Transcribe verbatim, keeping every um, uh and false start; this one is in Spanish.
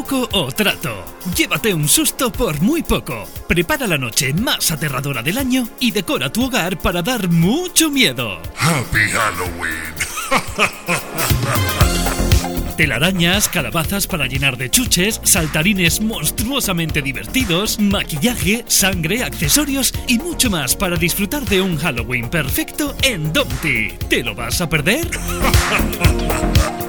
truco o trato. Llévate un susto por muy poco. Prepara la noche más aterradora del año y decora tu hogar para dar mucho miedo. Happy Halloween. Telarañas, calabazas para llenar de chuches, saltarines monstruosamente divertidos, maquillaje, sangre, accesorios y mucho más para disfrutar de un Halloween perfecto en Domti. ¿Te lo vas a perder?